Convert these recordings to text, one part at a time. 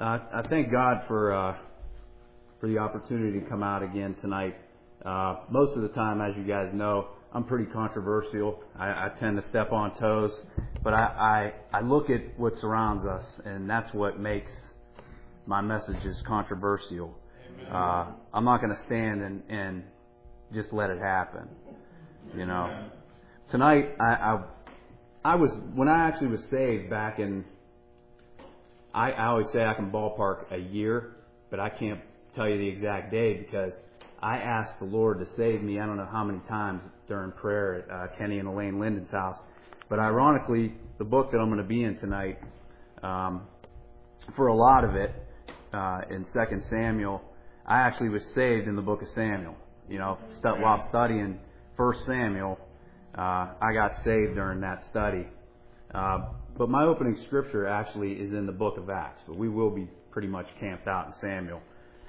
I thank God for the opportunity to come out again tonight. Most of the time, as you guys know, I'm pretty controversial. I tend to step on toes, but I look at what surrounds us, and that's what makes my messages controversial. I'm not going to stand and just let it happen. You know, tonight I was when I actually was saved back in. I always say I can ballpark a year, but I can't tell you the exact day because I asked the Lord to save me I don't know how many times during prayer at Kenny and Elaine Linden's house. But ironically, the book that I'm going to be in tonight, for a lot of it, in 2 Samuel, I actually was saved in the book of Samuel. You know, while studying 1 Samuel, I got saved during that study. But my opening scripture actually is in the book of Acts, but we will be pretty much camped out in Samuel.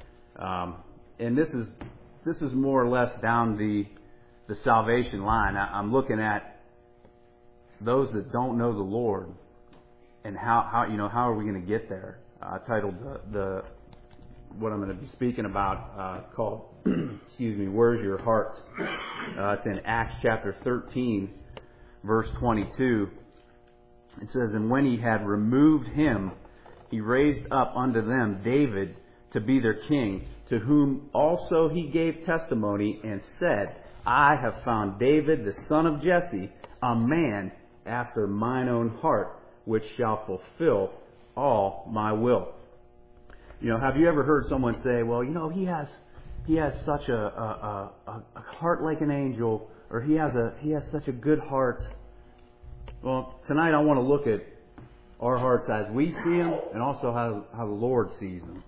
And this is more or less down the salvation line. I'm looking at those that don't know the Lord and how are we going to get there? I titled the what I'm going to be speaking about called excuse me, Where's Your Heart? It's in Acts chapter 13, verse 22. It says, "And when he had removed him, he raised up unto them David to be their king, to whom also he gave testimony and said, I have found David the son of Jesse, a man after mine own heart, which shall fulfill all my will." You know, have you ever heard someone say, "Well, you know, he has such a heart like an angel," or he has such a good heart? Well, tonight I want to look at our hearts as we see them and also how the Lord sees them.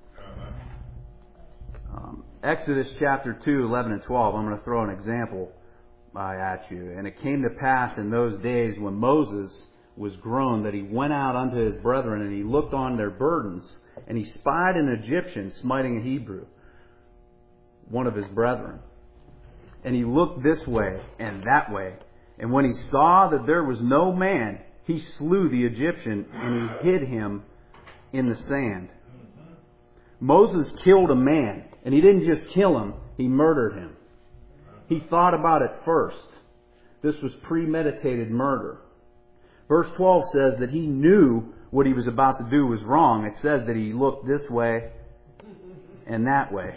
Exodus chapter 2, 11 and 12, I'm going to throw an example at you. "And it came to pass in those days when Moses was grown that he went out unto his brethren, and he looked on their burdens, and he spied an Egyptian smiting a Hebrew, one of his brethren. And he looked this way and that way. And when he saw that there was no man, he slew the Egyptian, and he hid him in the sand." Moses killed a man, and he didn't just kill him, he murdered him. He thought about it first. This was premeditated murder. Verse 12 says that he knew what he was about to do was wrong. It says that he looked this way and that way.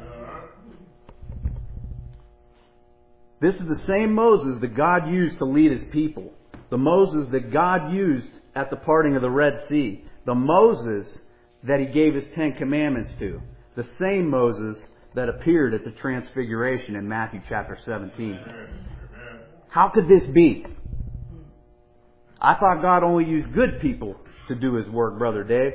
This is the same Moses that God used to lead His people. The Moses that God used at the parting of the Red Sea. The Moses that He gave His 10 Commandments to. The same Moses that appeared at the Transfiguration in Matthew chapter 17. How could this be? I thought God only used good people to do His work, Brother Dave.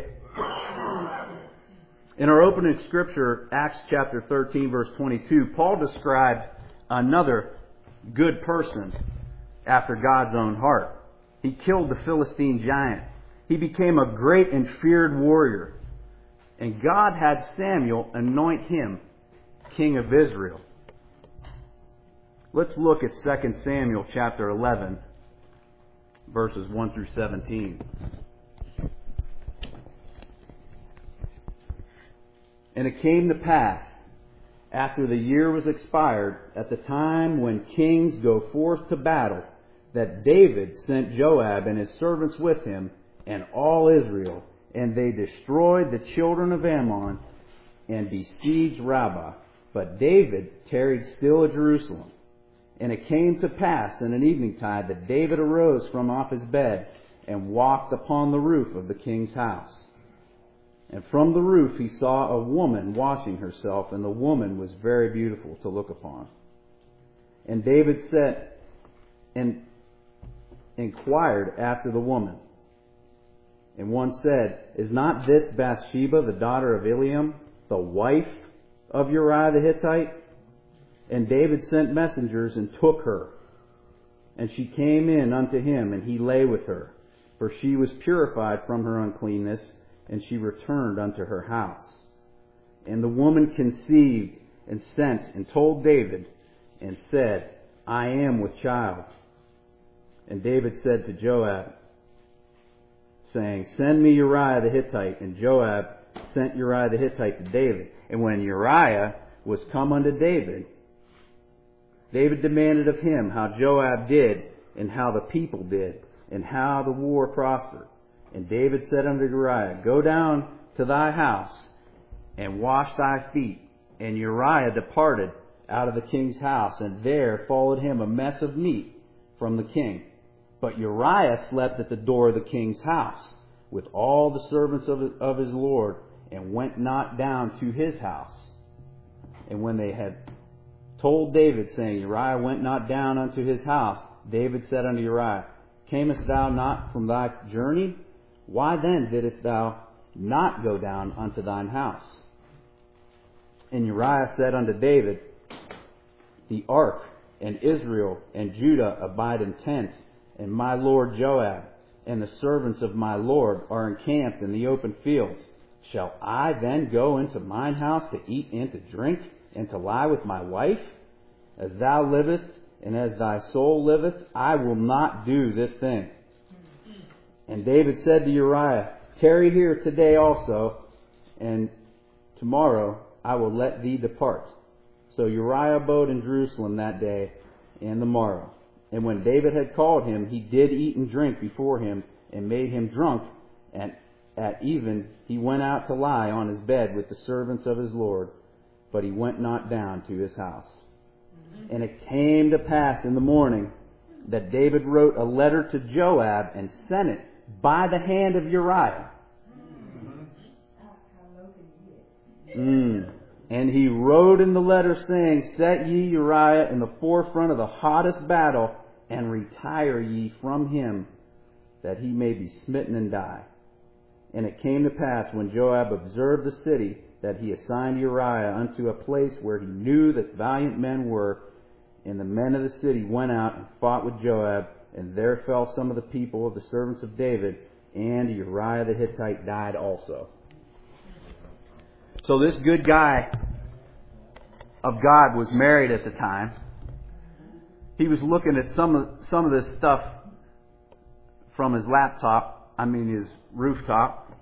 In our opening scripture, Acts chapter 13, verse 22, Paul described another good person after God's own heart. He killed the Philistine giant. He became a great and feared warrior. And God had Samuel anoint him king of Israel. Let's look at 2 Samuel chapter 11, verses 1 through 17. "And it came to pass, after the year was expired, at the time when kings go forth to battle, that David sent Joab and his servants with him, and all Israel, and they destroyed the children of Ammon, and besieged Rabbah. But David tarried still at Jerusalem. And it came to pass in an eventide that David arose from off his bed, and walked upon the roof of the king's house. And from the roof he saw a woman washing herself, and the woman was very beautiful to look upon. And David said, and inquired after the woman. And one said, Is not this Bathsheba, the daughter of Eliam, the wife of Uriah the Hittite? And David sent messengers and took her. And she came in unto him, and he lay with her. For she was purified from her uncleanness, and she returned unto her house. And the woman conceived and sent and told David, and said, I am with child. And David said to Joab, saying, Send me Uriah the Hittite. And Joab sent Uriah the Hittite to David. And when Uriah was come unto David, David demanded of him how Joab did, and how the people did, and how the war prospered. And David said unto Uriah, Go down to thy house, and wash thy feet. And Uriah departed out of the king's house, and there followed him a mess of meat from the king. But Uriah slept at the door of the king's house, with all the servants of his lord, and went not down to his house. And when they had told David, saying, Uriah went not down unto his house, David said unto Uriah, Camest thou not from thy journey? Why then didst thou not go down unto thine house? And Uriah said unto David, The ark and Israel and Judah abide in tents, and my lord Joab and the servants of my lord are encamped in the open fields. Shall I then go into mine house to eat and to drink, and to lie with my wife? As thou livest, and as thy soul liveth, I will not do this thing. And David said to Uriah, Tarry here today also, and tomorrow I will let thee depart. So Uriah abode in Jerusalem that day and the morrow. And when David had called him, he did eat and drink before him, and made him drunk. And at even he went out to lie on his bed with the servants of his lord, but he went not down to his house. And it came to pass in the morning that David wrote a letter to Joab and sent it by the hand of Uriah. And he wrote in the letter, saying, Set ye Uriah in the forefront of the hottest battle, and retire ye from him, that he may be smitten and die. And it came to pass, when Joab observed the city, that he assigned Uriah unto a place where he knew that valiant men were. And the men of the city went out and fought with Joab, and there fell some of the people of the servants of David, and Uriah the Hittite died also. So this good guy of God was married at the time. He was looking at some of this stuff from his his rooftop.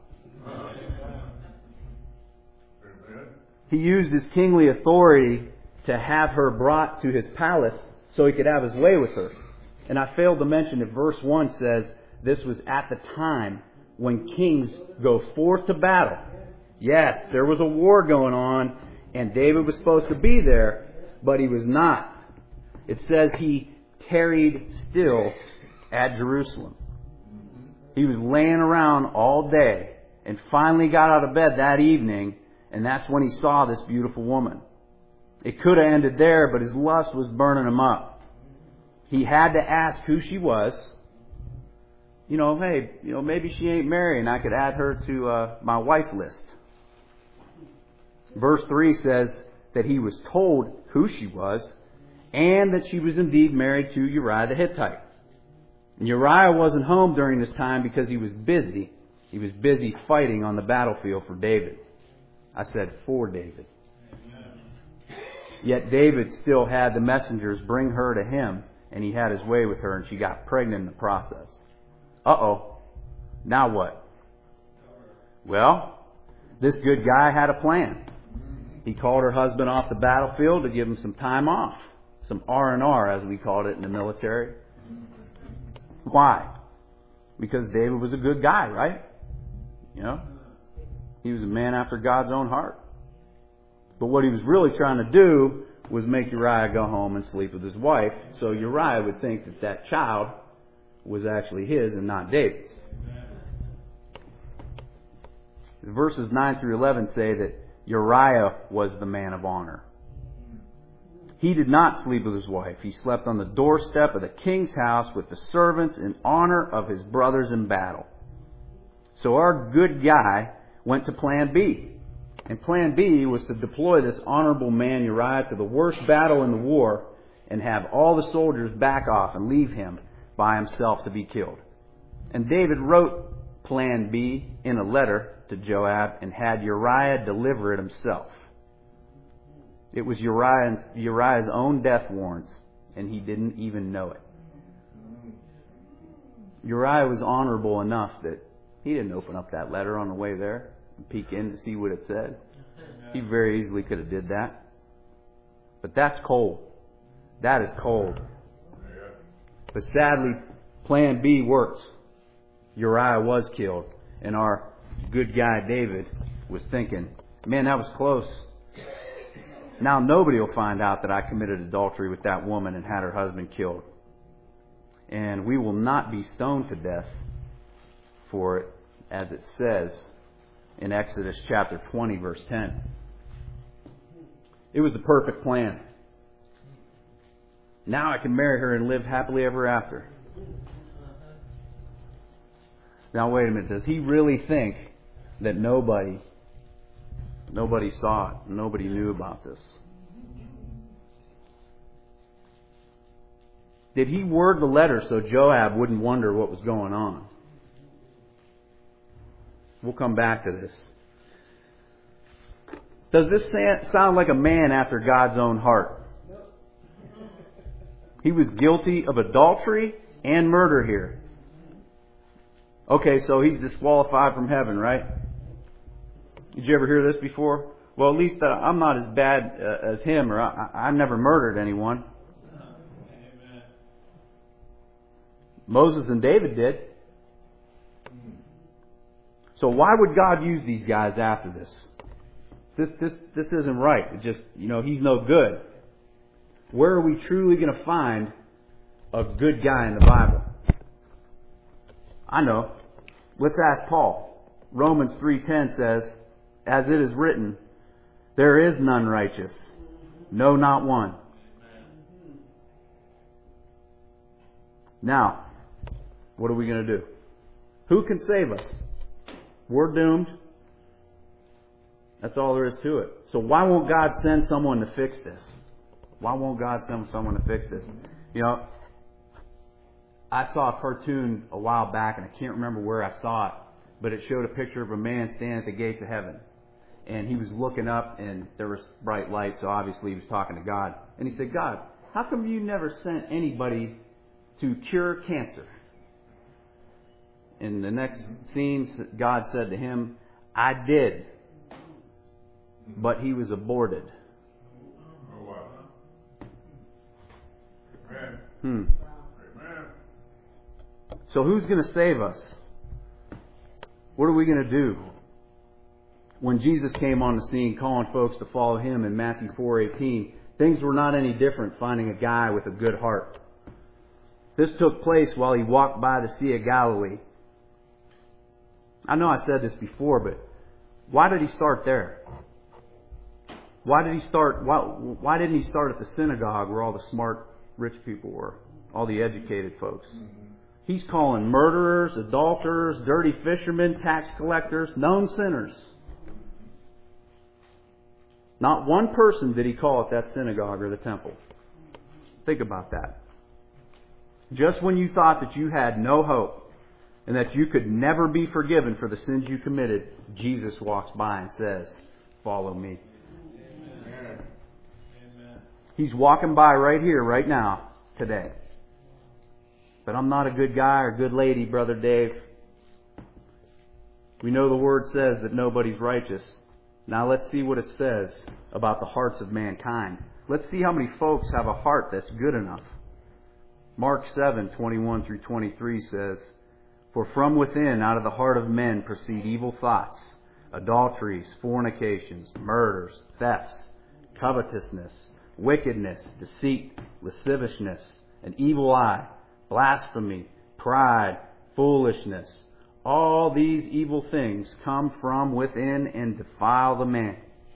He used his kingly authority to have her brought to his palace so he could have his way with her. And I failed to mention that verse 1 says this was at the time when kings go forth to battle. Yes, there was a war going on, and David was supposed to be there, but he was not. It says he tarried still at Jerusalem. He was laying around all day and finally got out of bed that evening, and that's when he saw this beautiful woman. It could have ended there, but his lust was burning him up. He had to ask who she was. Maybe she ain't married and I could add her to my wife list. Verse 3 says that he was told who she was, and that she was indeed married to Uriah the Hittite. And Uriah wasn't home during this time because he was busy. He was busy fighting on the battlefield for David. I said for David. Yet David still had the messengers bring her to him, and he had his way with her, and she got pregnant in the process. Now what? Well, this good guy had a plan. He called her husband off the battlefield to give him some time off. Some R&R, as we called it in the military. Why? Because David was a good guy, right? He was a man after God's own heart. But what he was really trying to do was make Uriah go home and sleep with his wife, so Uriah would think that that child was actually his and not David's. Verses 9 through 11 say that Uriah was the man of honor. He did not sleep with his wife. He slept on the doorstep of the king's house with the servants in honor of his brothers in battle. So our good guy went to plan B. And plan B was to deploy this honorable man Uriah to the worst battle in the war and have all the soldiers back off and leave him by himself to be killed. And David wrote plan B in a letter to Joab and had Uriah deliver it himself. It was Uriah's own death warrants, and he didn't even know it. Uriah was honorable enough that he didn't open up that letter on the way there. peek in to see what it said. He very easily could have did that. But that's cold. That is cold. But sadly, plan B worked. Uriah was killed. And our good guy David was thinking, man, that was close. Now nobody will find out that I committed adultery with that woman and had her husband killed. And we will not be stoned to death for it, as it says in Exodus chapter 20, verse 10. It was the perfect plan. Now I can marry her and live happily ever after. Now wait a minute. Does he really think that nobody saw it, nobody knew about this? Did he word the letter so Joab wouldn't wonder what was going on? We'll come back to this. Does this sound like a man after God's own heart? He was guilty of adultery and murder here. Okay, so he's disqualified from heaven, right? Did you ever hear this before? Well, at least I'm not as bad as him, or I've never murdered anyone. Moses and David did. So why would God use these guys after this? This isn't right. It just, he's no good. Where are we truly going to find a good guy in the Bible? I know. Let's ask Paul. Romans 3:10 says, as it is written, there is none righteous, no, not one. Now, what are we going to do? Who can save us? We're doomed. That's all there is to it. So why won't God send someone to fix this? Why won't God send someone to fix this? I saw a cartoon a while back, and I can't remember where I saw it, but it showed a picture of a man standing at the gates of heaven. And he was looking up, and there was bright light, so obviously he was talking to God. And he said, God, how come you never sent anybody to cure cancer? In the next scene, God said to him, I did, but he was aborted. Oh, wow. Amen. So who's going to save us? What are we going to do? When Jesus came on the scene calling folks to follow Him in Matthew 4:18, things were not any different finding a guy with a good heart. This took place while He walked by the Sea of Galilee. I know I said this before, but why did He start there? Why didn't He start at the synagogue where all the smart, rich people were? All the educated folks. He's calling murderers, adulterers, dirty fishermen, tax collectors, known sinners. Not one person did He call at that synagogue or the temple. Think about that. Just when you thought that you had no hope and that you could never be forgiven for the sins you committed, Jesus walks by and says, follow me. Amen. He's walking by right here, right now, today. But I'm not a good guy or good lady, Brother Dave. We know the Word says that nobody's righteous. Now let's see what it says about the hearts of mankind. Let's see how many folks have a heart that's good enough. Mark 7:21 through 23 says, for from within, out of the heart of men, proceed evil thoughts, adulteries, fornications, murders, thefts, covetousness, wickedness, deceit, lasciviousness, an evil eye, blasphemy, pride, foolishness. All these evil things come from within and defile the man.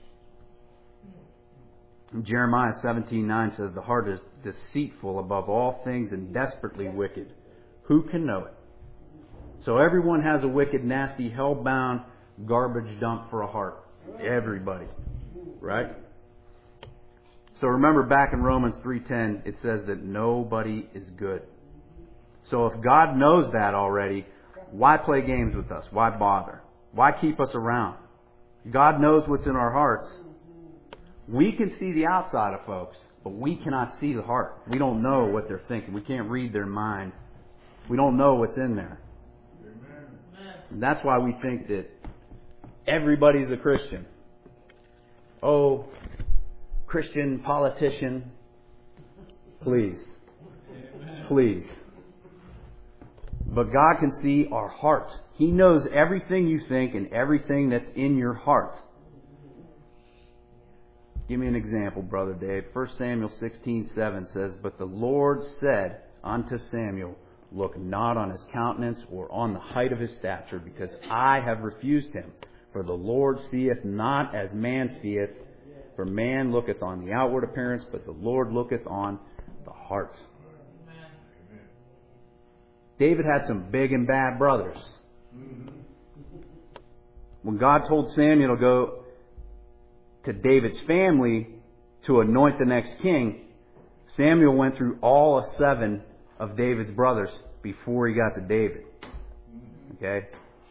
Jeremiah 17:9 says, the heart is deceitful above all things and desperately wicked. Who can know it? So everyone has a wicked, nasty, hell-bound garbage dump for a heart. Everybody. Right? So remember back in Romans 3:10, it says that nobody is good. So if God knows that already, why play games with us? Why bother? Why keep us around? God knows what's in our hearts. We can see the outside of folks, but we cannot see the heart. We don't know what they're thinking. We can't read their mind. We don't know what's in there. And that's why we think that everybody's a Christian. Oh, Christian politician, please. Please. But God can see our heart. He knows everything you think and everything that's in your heart. Give me an example, Brother Dave. 1 Samuel 16:7 says, "But the Lord said unto Samuel, Look not on his countenance or on the height of his stature, because I have refused him. For the Lord seeth not as man seeth, for man looketh on the outward appearance, but the Lord looketh on the heart." David had some big and bad brothers. When God told Samuel to go to David's family to anoint the next king, Samuel went through all 7 of David's brothers before he got to David. Okay?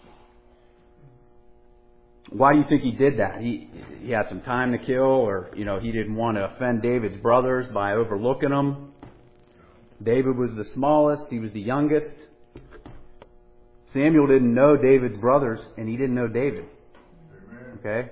Why do you think he did that? He had some time to kill, or he didn't want to offend David's brothers by overlooking them. David was the smallest, he was the youngest. Samuel didn't know David's brothers, and he didn't know David. Okay?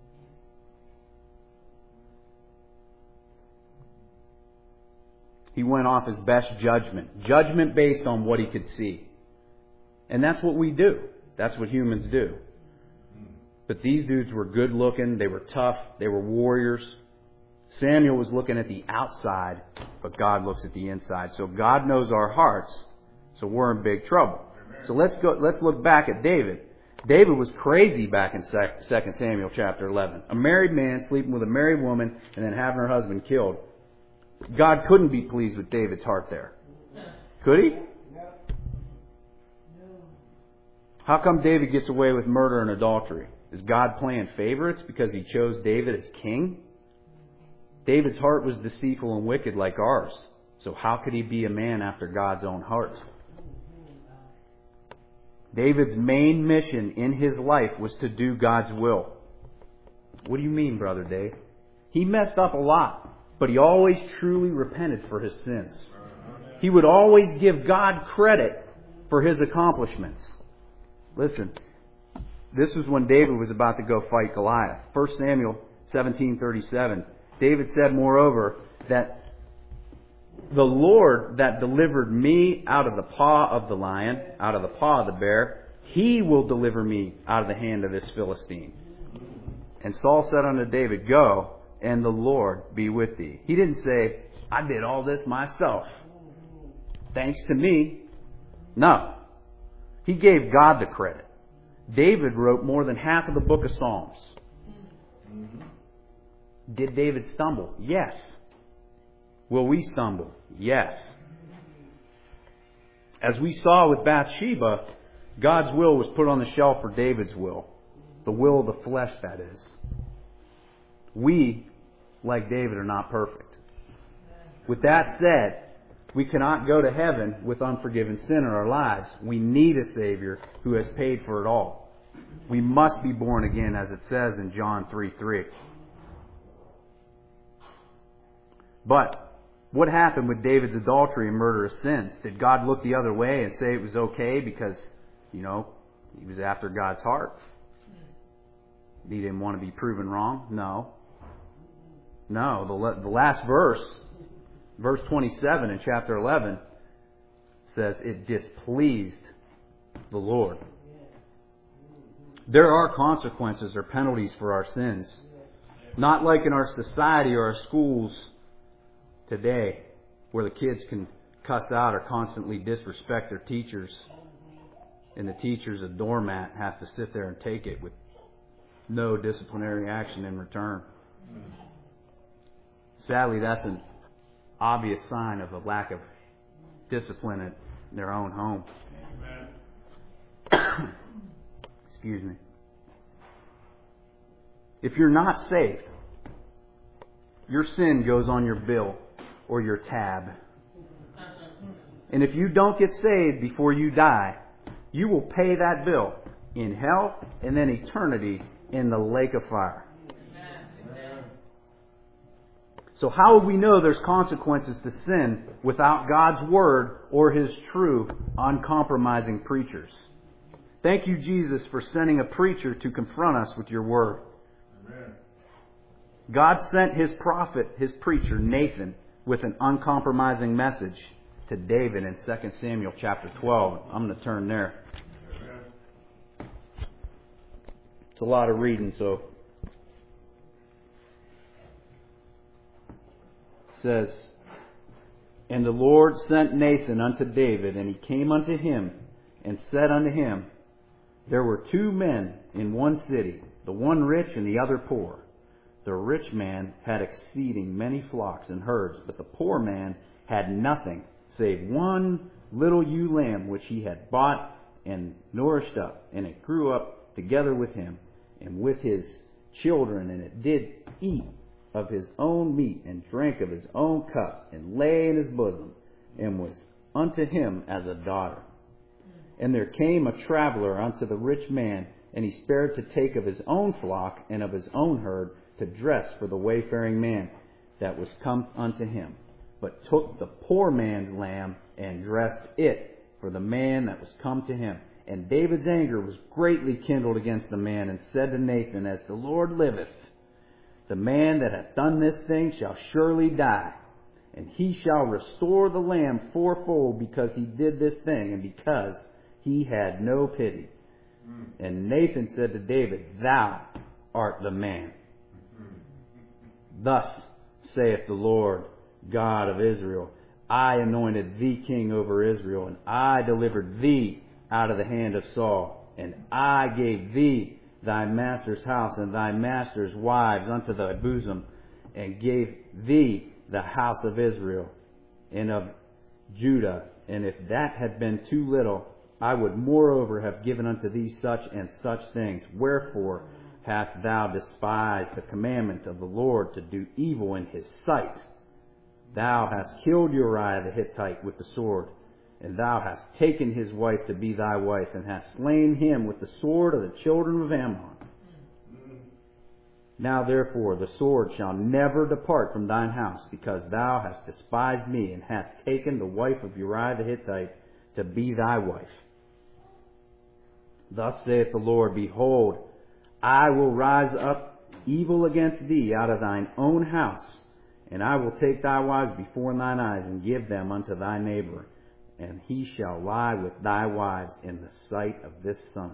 He went off his best judgment. Judgment based on what he could see. And that's what we do. That's what humans do. But these dudes were good looking. They were tough. They were warriors. Samuel was looking at the outside, but God looks at the inside. So God knows our hearts. So we're in big trouble. So let's look back at David. David was crazy back in 2 Samuel chapter 11. A married man sleeping with a married woman and then having her husband killed. God couldn't be pleased with David's heart there. Could he? How come David gets away with murder and adultery? Is God playing favorites because he chose David as king? David's heart was deceitful and wicked like ours. So how could he be a man after God's own heart? David's main mission in his life was to do God's will. What do you mean, Brother Dave? He messed up a lot, but he always truly repented for his sins. He would always give God credit for his accomplishments. Listen, this was when David was about to go fight Goliath. 1 Samuel 17:37. David said, moreover, that the Lord that delivered me out of the paw of the lion, out of the paw of the bear, He will deliver me out of the hand of this Philistine. And Saul said unto David, Go, and the Lord be with thee. He didn't say, I did all this myself. Thanks to me. No. He gave God the credit. David wrote more than half of the book of Psalms. Did David stumble? Yes. Will we stumble? Yes. As we saw with Bathsheba, God's will was put on the shelf for David's will. The will of the flesh, that is. We, like David, are not perfect. With that said, we cannot go to heaven with unforgiven sin in our lives. We need a Savior who has paid for it all. We must be born again, as it says in John 3:3. But what happened with David's adultery and murderous sins? Did God look the other way and say it was okay because, he was after God's heart? He didn't want to be proven wrong? No. No. The last verse, verse 27 in chapter 11, says it displeased the Lord. There are consequences or penalties for our sins. Not like in our society or our schools today, where the kids can cuss out or constantly disrespect their teachers, and the teacher's a doormat, has to sit there and take it with no disciplinary action in return. Sadly, that's an obvious sign of a lack of discipline in their own home. Excuse me. If you're not saved, your sin goes on your bill or your tab. And if you don't get saved before you die, you will pay that bill in hell and then eternity in the lake of fire. So how would we know there's consequences to sin without God's Word or His true, uncompromising preachers? Thank you, Jesus, for sending a preacher to confront us with your word. Amen. God sent his prophet, his preacher, Nathan, with an uncompromising message to David in 2 Samuel chapter 12. I'm going to turn there. Amen. It's a lot of reading, so it says, And the Lord sent Nathan unto David, and he came unto him, and said unto him, There were 2 men in one city, the one rich and the other poor. The rich man had exceeding many flocks and herds, but the poor man had nothing, save one little ewe lamb which he had bought and nourished up, and it grew up together with him and with his children, and it did eat of his own meat, and drank of his own cup, and lay in his bosom, and was unto him as a daughter. And there came a traveler unto the rich man, and he spared to take of his own flock and of his own herd to dress for the wayfaring man that was come unto him, but took the poor man's lamb and dressed it for the man that was come to him. And David's anger was greatly kindled against the man, and said to Nathan, As the Lord liveth, the man that hath done this thing shall surely die, and he shall restore the lamb fourfold, because he did this thing, and because he had no pity. And Nathan said to David, Thou art the man. Thus saith the Lord God of Israel, I anointed thee king over Israel, and I delivered thee out of the hand of Saul, and I gave thee thy master's house and thy master's wives unto thy bosom, and gave thee the house of Israel and of Judah. And if that had been too little, I would moreover have given unto thee such and such things. Wherefore hast thou despised the commandment of the Lord to do evil in his sight? Thou hast killed Uriah the Hittite with the sword, and thou hast taken his wife to be thy wife, and hast slain him with the sword of the children of Ammon. Now therefore the sword shall never depart from thine house, because thou hast despised me, and hast taken the wife of Uriah the Hittite to be thy wife. Thus saith the Lord, Behold, I will rise up evil against thee out of thine own house, and I will take thy wives before thine eyes, and give them unto thy neighbor, and he shall lie with thy wives in the sight of this sun.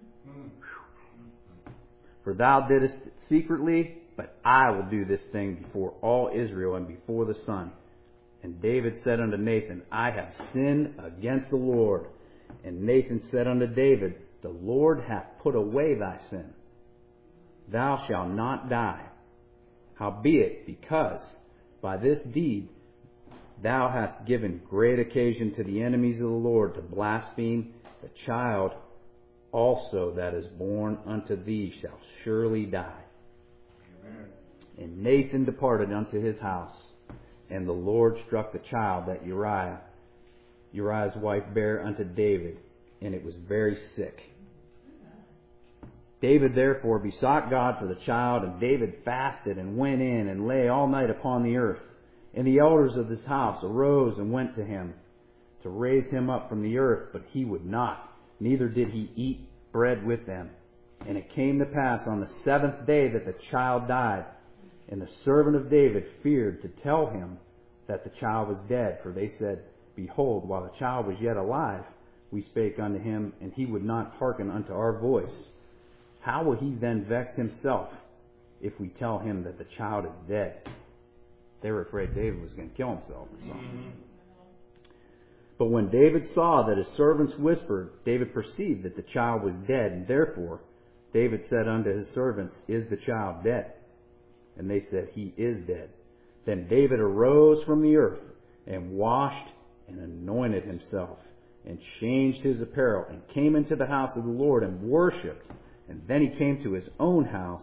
For thou didst it secretly, but I will do this thing before all Israel and before the sun. And David said unto Nathan, I have sinned against the Lord. And Nathan said unto David, The Lord hath put away thy sin. Thou shalt not die. Howbeit, because by this deed thou hast given great occasion to the enemies of the Lord to blaspheme, the child also that is born unto thee shall surely die. Amen. And Nathan departed unto his house, and the Lord struck the child that Uriah's wife bare unto David, and it was very sick. David therefore besought God for the child, and David fasted and went in and lay all night upon the earth. And the elders of his house arose and went to him to raise him up from the earth, but he would not, neither did he eat bread with them. And it came to pass on the 7th day that the child died, and the servant of David feared to tell him that the child was dead, for they said, Behold, while the child was yet alive, we spake unto him, and he would not hearken unto our voice. How will he then vex himself if we tell him that the child is dead? They were afraid David was going to kill himself or something. But when David saw that his servants whispered, David perceived that the child was dead, and therefore David said unto his servants, Is the child dead? And they said, He is dead. Then David arose from the earth, and washed and anointed himself, and changed his apparel, and came into the house of the Lord, and worshipped. And then he came to his own house.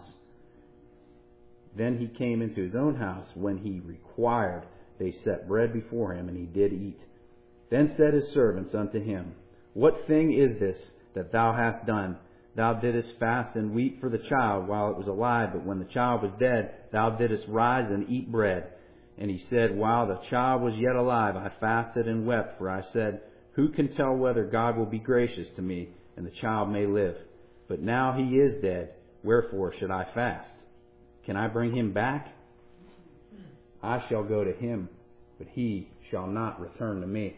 When he required, they set bread before him, and he did eat. Then said his servants unto him, What thing is this that thou hast done? Thou didst fast and weep for the child while it was alive, but when the child was dead, thou didst rise and eat bread. And he said, While the child was yet alive, I fasted and wept, for I said, Who can tell whether God will be gracious to me, and the child may live. But now he is dead. Wherefore should I fast? Can I bring him back? I shall go to him, but he shall not return to me.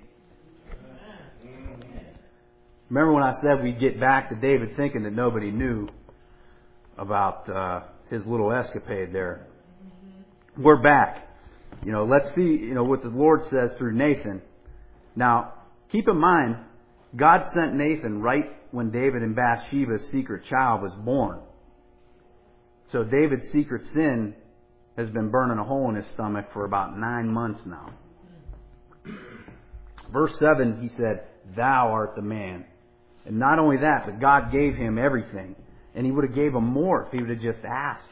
Remember when I said we'd get back to David thinking that nobody knew about his little escapade there? We're back. Let's see, what the Lord says through Nathan. Now, keep in mind, God sent Nathan right when David and Bathsheba's secret child was born. So David's secret sin has been burning a hole in his stomach for about 9 months now. Verse 7, he said, "Thou art the man." And not only that, but God gave him everything. And he would have gave him more if he would have just asked.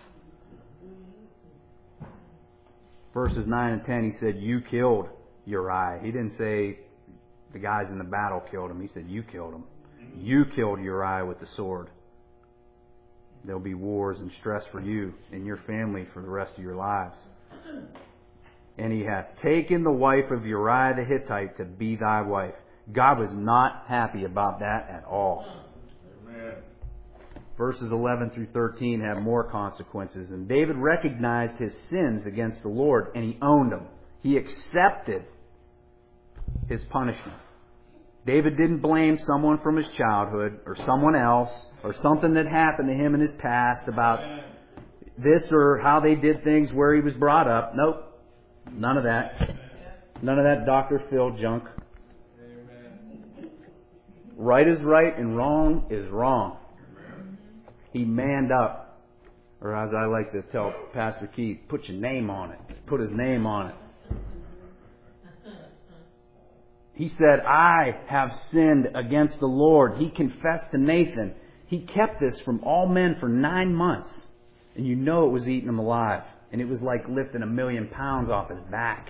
Verses 9 and 10, he said, "You killed Uriah." He didn't say the guys in the battle killed him. He said, "You killed him. You killed Uriah with the sword. There'll be wars and stress for you and your family for the rest of your lives. And he has taken the wife of Uriah the Hittite to be thy wife." God was not happy about that at all. Amen. Verses 11 through 13 have more consequences. And David recognized his sins against the Lord, and he owned them. He accepted his punishment. David didn't blame someone from his childhood or someone else or something that happened to him in his past about this or how they did things where he was brought up. Nope. None of that. None of that Dr. Phil junk. Right is right and wrong is wrong. He manned up. Or as I like to tell Pastor Keith, put your name on it. Put his name on it. He said, "I have sinned against the Lord." He confessed to Nathan. He kept this from all men for 9 months. And it was eating him alive. And it was like lifting 1,000,000 pounds off his back.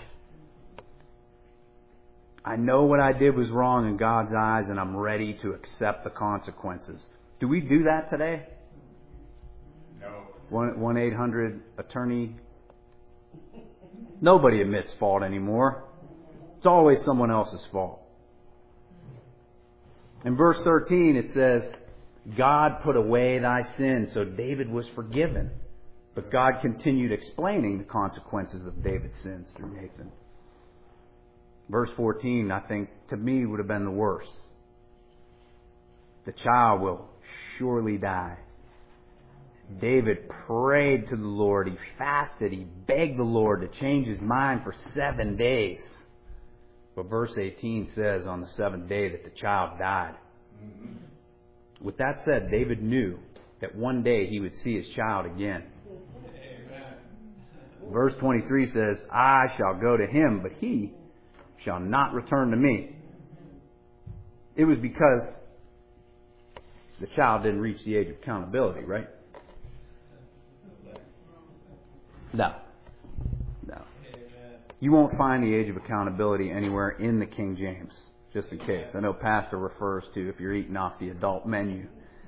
I know what I did was wrong in God's eyes, and I'm ready to accept the consequences. Do we do that today? No. 1-800-ATTORNEY. Nobody admits fault anymore. It's always someone else's fault. In verse 13 it says, "God put away thy sin." So David was forgiven. But God continued explaining the consequences of David's sins through Nathan. Verse 14, I think, to me would have been the worst. "The child will surely die." David prayed to the Lord. He fasted. He begged the Lord to change his mind for 7 days. But verse 18 says on the 7th day that the child died. Mm-hmm. With that said, David knew that one day he would see his child again. Amen. Verse 23 says, "I shall go to him, but he shall not return to me." It was because the child didn't reach the age of accountability, right? No. You won't find the age of accountability anywhere in the King James, just in case. I know Pastor refers to if you're eating off the adult menu.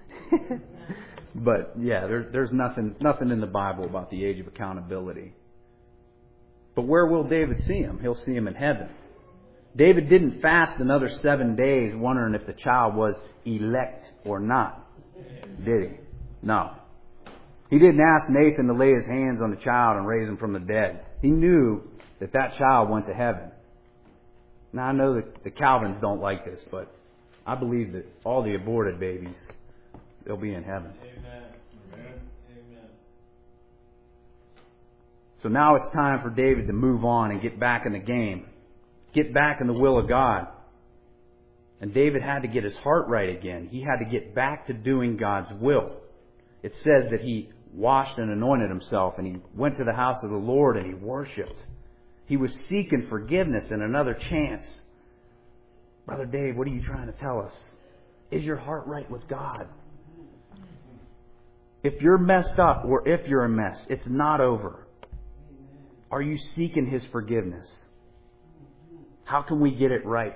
But yeah, there's nothing in the Bible about the age of accountability. But where will David see him? He'll see him in heaven. David didn't fast another 7 days wondering if the child was elect or not. Did he? No. He didn't ask Nathan to lay his hands on the child and raise him from the dead. He knew that child went to heaven. Now I know that the Calvins don't like this, but I believe that all the aborted babies, they'll be in heaven. Amen. Amen. So now it's time for David to move on and get back in the game. Get back in the will of God. And David had to get his heart right again. He had to get back to doing God's will. It says that he washed and anointed himself, and he went to the house of the Lord and he worshipped. He was seeking forgiveness and another chance. Brother Dave, what are you trying to tell us? Is your heart right with God? If you're messed up or if you're a mess, it's not over. Are you seeking His forgiveness? How can we get it right?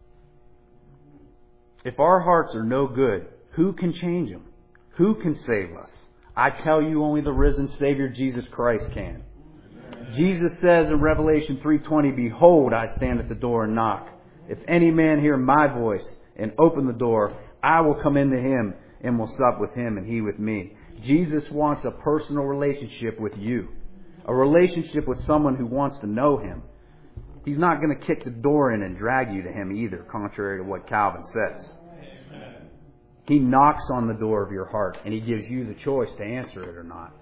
If our hearts are no good, who can change them? Who can save us? I tell you, only the risen Savior Jesus Christ can. Jesus says in Revelation 3:20, "Behold, I stand at the door and knock. If any man hear my voice and open the door, I will come into him and will sup with him and he with me. Jesus wants a personal relationship with you. A relationship with someone who wants to know him. He's not going to kick the door in and drag you to him either, contrary to what Calvin says. He knocks on the door of your heart and he gives you the choice to answer it or not.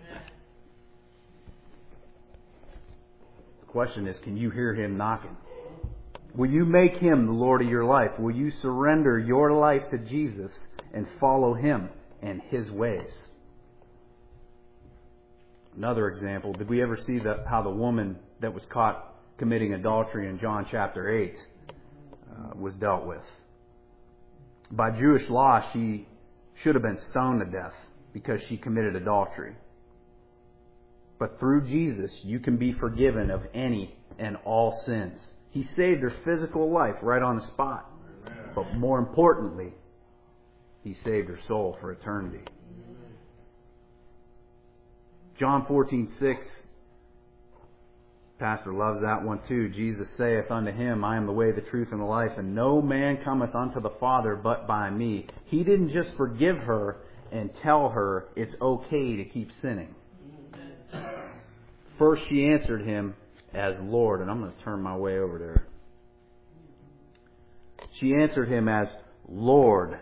The question is, can you hear him knocking? Will you make him the Lord of your life? Will you surrender your life to Jesus and follow him and his ways? Another example, did we ever see how the woman that was caught committing adultery in John chapter 8 was dealt with? By Jewish law, she should have been stoned to death because she committed adultery. But through Jesus, you can be forgiven of any and all sins. He saved her physical life right on the spot. But more importantly, he saved her soul for eternity. John 14:6, Pastor loves that one too. Jesus saith unto him, I am the way, the truth, and the life, and no man cometh unto the Father but by me. He didn't just forgive her and tell her it's okay to keep sinning. First she answered him as Lord, and I'm going to turn my way over there. She answered him as Lord.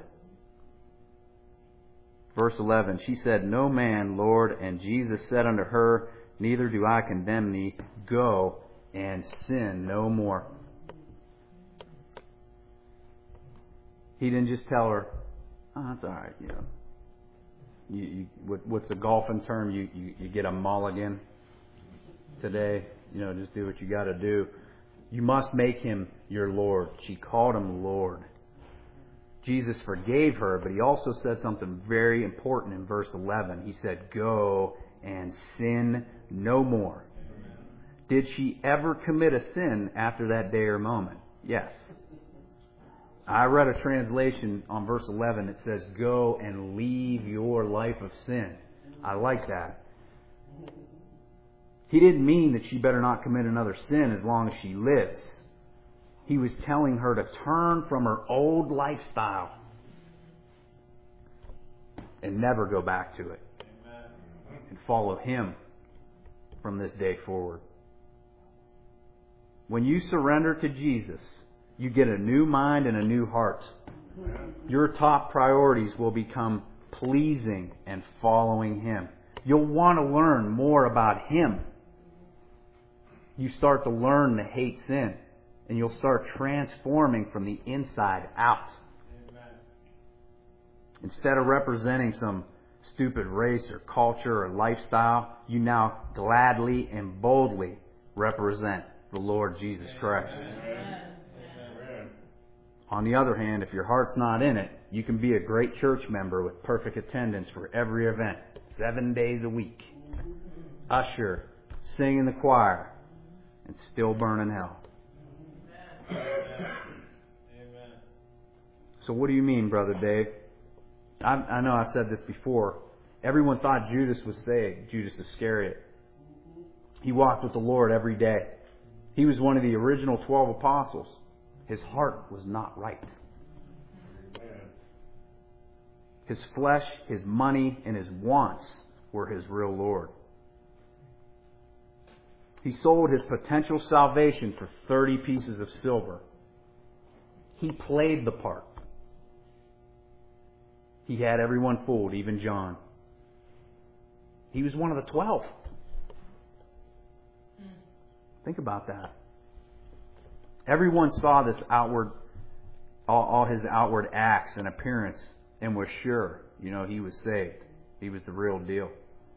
Verse 11, she said, No man, Lord. And Jesus said unto her, Neither do I condemn thee. Go and sin no more. He didn't just tell her, oh, that's all right, what's a golfing term? You get a mulligan today. Just do what you got to do. You must make him your Lord. She called him Lord. Jesus forgave her, but he also said something very important in verse 11. He said, Go and sin no more. Did she ever commit a sin after that day or moment? Yes. I read a translation on verse 11 that says, Go and leave your life of sin. I like that. He didn't mean that she better not commit another sin as long as she lives. He was telling her to turn from her old lifestyle and never go back to it. And follow him from this day forward. When you surrender to Jesus, you get a new mind and a new heart. Your top priorities will become pleasing and following him. You'll want to learn more about him. You start to learn to hate sin. And you'll start transforming from the inside out. Amen. Instead of representing some stupid race or culture or lifestyle, you now gladly and boldly represent the Lord Jesus Christ. Amen. On the other hand, if your heart's not in it, you can be a great church member with perfect attendance for every event, 7 days a week. Usher, sing in the choir, and still burn in hell. Amen. So what do you mean, Brother Dave? I know I said this before. Everyone thought Judas was saved, Judas Iscariot. He walked with the Lord every day. He was one of the original 12 apostles. His heart was not right. His flesh, his money, and his wants were his real Lord. He sold his potential salvation for 30 pieces of silver. He played the part. He had everyone fooled, even John. He was one of the 12. Think about that. Everyone saw this all his outward acts and appearance and was sure, he was saved. He was the real deal.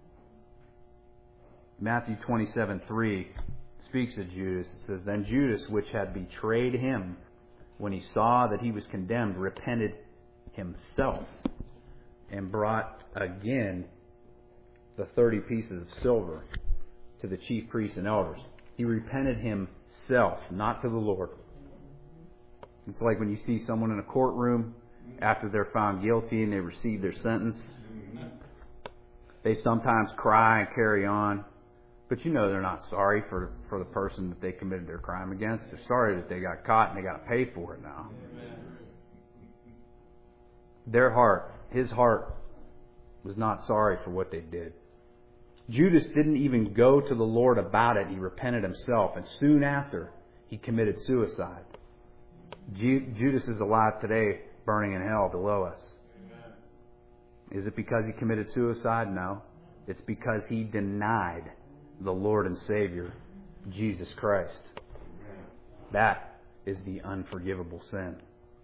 Matthew 27:3 speaks of Judas. It says, Then Judas, which had betrayed him, when he saw that he was condemned, repented himself and brought again the 30 pieces of silver to the chief priests and elders. He repented himself, not to the Lord. It's like when you see someone in a courtroom after they're found guilty and they receive their sentence. They sometimes cry and carry on. But they're not sorry for the person that they committed their crime against. They're sorry that they got caught and they got to pay for it now. his heart was not sorry for what they did. Judas didn't even go to the Lord about it. He repented himself, and soon after, he committed suicide. Judas is alive today, burning in hell below us. Amen. Is it because he committed suicide? No. It's because he denied the Lord and Savior, Jesus Christ. Amen. That is the unforgivable sin. Amen.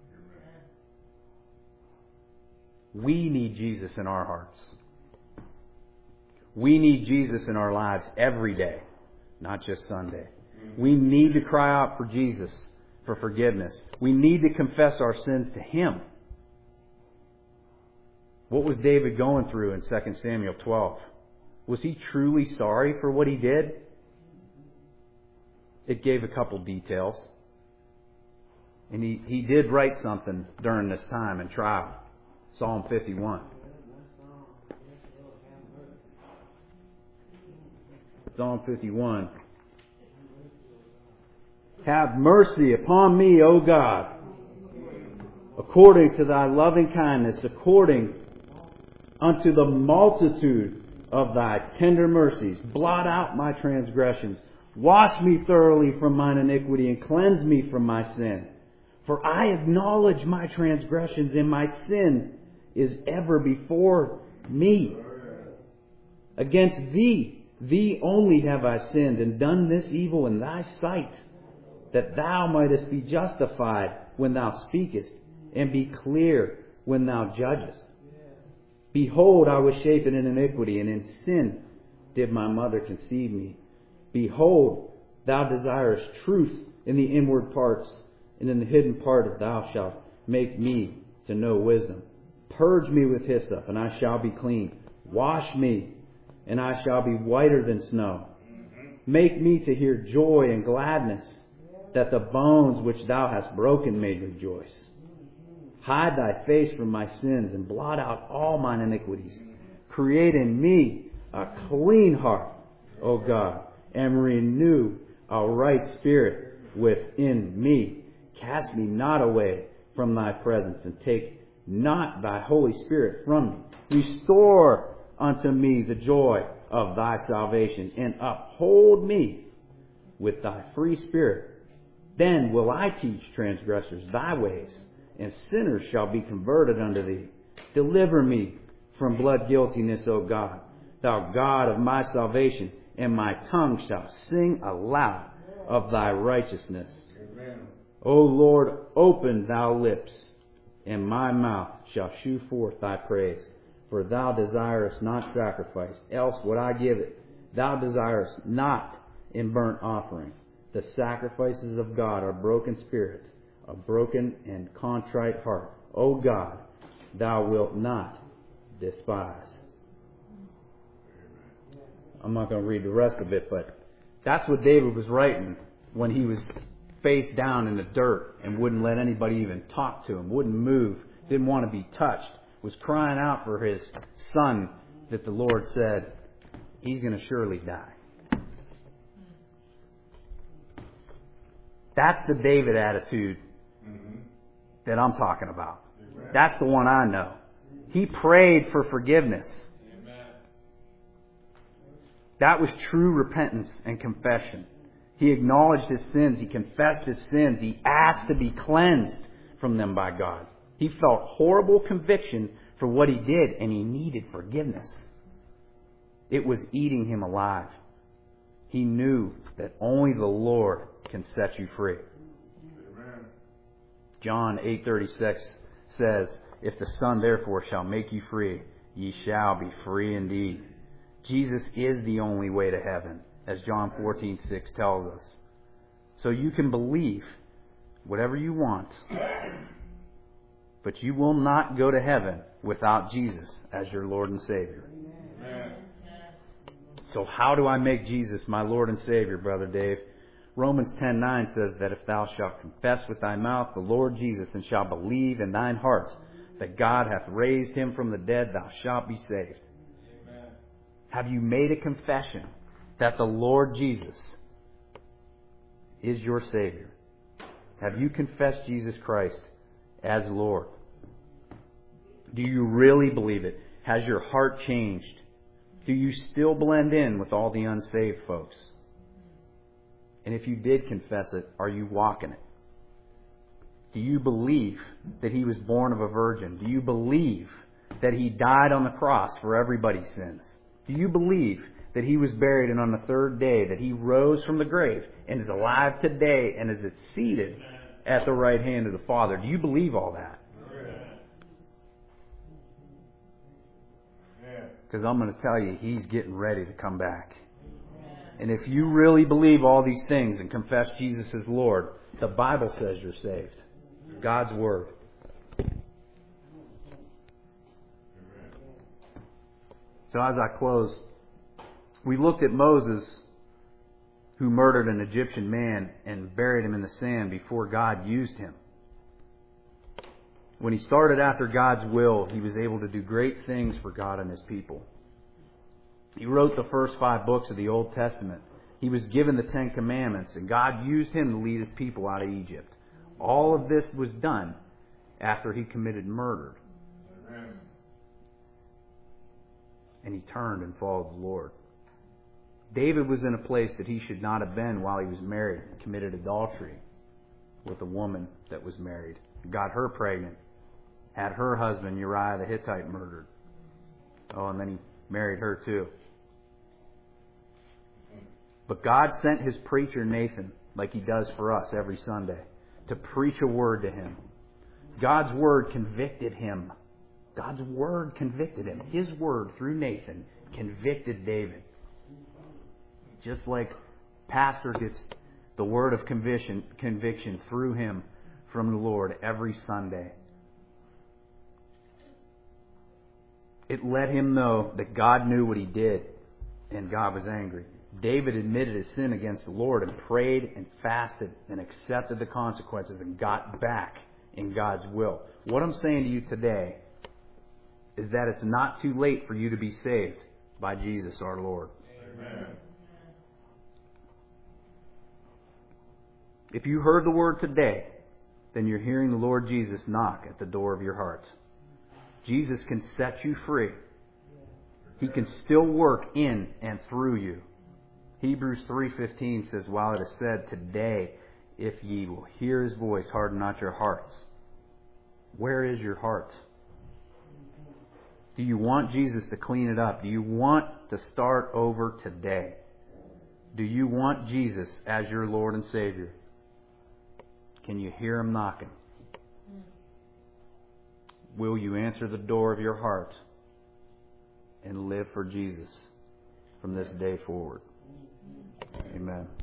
We need Jesus in our hearts. We need Jesus in our lives every day, not just Sunday. We need to cry out for Jesus for forgiveness. We need to confess our sins to Him. What was David going through in 2 Samuel 12? Was he truly sorry for what he did? It gave a couple details. And he did write something during this time and trial. Psalm 51. Psalm 51. Have mercy upon me, O God, according to thy loving kindness, according unto the multitude of thy tender mercies. Blot out my transgressions. Wash me thoroughly from mine iniquity and cleanse me from my sin. For I acknowledge my transgressions, and my sin is ever before me. Against Thee only have I sinned, and done this evil in Thy sight, that Thou mightest be justified when Thou speakest, and be clear when Thou judgest. Behold, I was shapen in iniquity, and in sin did my mother conceive me. Behold, Thou desirest truth in the inward parts, and in the hidden part Thou shalt make me to know wisdom. Purge me with hyssop, and I shall be clean. Wash me, and I shall be whiter than snow. Make me to hear joy and gladness, that the bones which Thou hast broken may rejoice. Hide Thy face from my sins, and blot out all mine iniquities. Create in me a clean heart, O God, and renew a right spirit within me. Cast me not away from Thy presence, and take not Thy Holy Spirit from me. Restore unto me the joy of Thy salvation, and uphold me with Thy free spirit. Then will I teach transgressors Thy ways, and sinners shall be converted unto Thee. Deliver me from blood guiltiness, O God, Thou God of my salvation, and my tongue shall sing aloud of Thy righteousness. Amen. O Lord, open Thou lips, and my mouth shall shew forth Thy praise. For Thou desirest not sacrifice, else would I give it. Thou desirest not in burnt offering. The sacrifices of God are broken spirits, a broken and contrite heart. O God, Thou wilt not despise. I'm not going to read the rest of it, but that's what David was writing when he was face down in the dirt and wouldn't let anybody even talk to him, wouldn't move, didn't want to be touched, was crying out for his son that the Lord said, he's going to surely die. That's the David attitude that I'm talking about. Amen. That's the one I know. He prayed for forgiveness. Amen. That was true repentance and confession. He acknowledged his sins. He confessed his sins. He asked to be cleansed from them by God. He felt horrible conviction for what he did, and he needed forgiveness. It was eating him alive. He knew that only the Lord can set you free. Amen. John 8:36 says, "If the Son therefore shall make you free, ye shall be free indeed." Jesus is the only way to heaven, as John 14:6 tells us. So you can believe whatever you want, but you will not go to heaven without Jesus as your Lord and Savior. Amen. So how do I make Jesus my Lord and Savior, Brother Dave? Romans 10:9 says that if thou shalt confess with thy mouth the Lord Jesus, and shalt believe in thine heart that God hath raised him from the dead, thou shalt be saved. Amen. Have you made a confession that the Lord Jesus is your Savior? Have you confessed Jesus Christ as Lord? Do you really believe it? Has your heart changed? Do you still blend in with all the unsaved folks? And if you did confess it, are you walking it? Do you believe that He was born of a virgin? Do you believe that He died on the cross for everybody's sins? Do you believe that He was buried and on the third day that He rose from the grave and is alive today and is seated at the right hand of the Father? Do you believe all that? Because I'm going to tell you, He's getting ready to come back. And if you really believe all these things and confess Jesus as Lord, the Bible says you're saved. God's Word. So as I close, we looked at Moses, who murdered an Egyptian man and buried him in the sand before God used him. When he started after God's will, he was able to do great things for God and His people. He wrote the first 5 books of the Old Testament. He was given the 10 Commandments, and God used him to lead His people out of Egypt. All of this was done after he committed murder. Amen. And he turned and followed the Lord. David was in a place that he should not have been while he was married and committed adultery with a woman that was married. Got her pregnant. Had her husband, Uriah the Hittite, murdered. Oh, and then he married her too. But God sent His preacher Nathan, like He does for us every Sunday, to preach a word to him. God's Word convicted him. God's Word convicted him. His Word, through Nathan, convicted David. Just like pastor gets the word of conviction through him from the Lord every Sunday. It let him know that God knew what he did, and God was angry. David admitted his sin against the Lord and prayed and fasted and accepted the consequences and got back in God's will. What I'm saying to you today is that it's not too late for you to be saved by Jesus our Lord. Amen. If you heard the word today, then you're hearing the Lord Jesus knock at the door of your heart. Jesus can set you free. He can still work in and through you. Hebrews 3:15 says, while it is said, today, if ye will hear His voice, harden not your hearts. Where is your heart? Do you want Jesus to clean it up? Do you want to start over today? Do you want Jesus as your Lord and Savior? Can you hear Him knocking? Will you answer the door of your heart and live for Jesus from this day forward? Amen.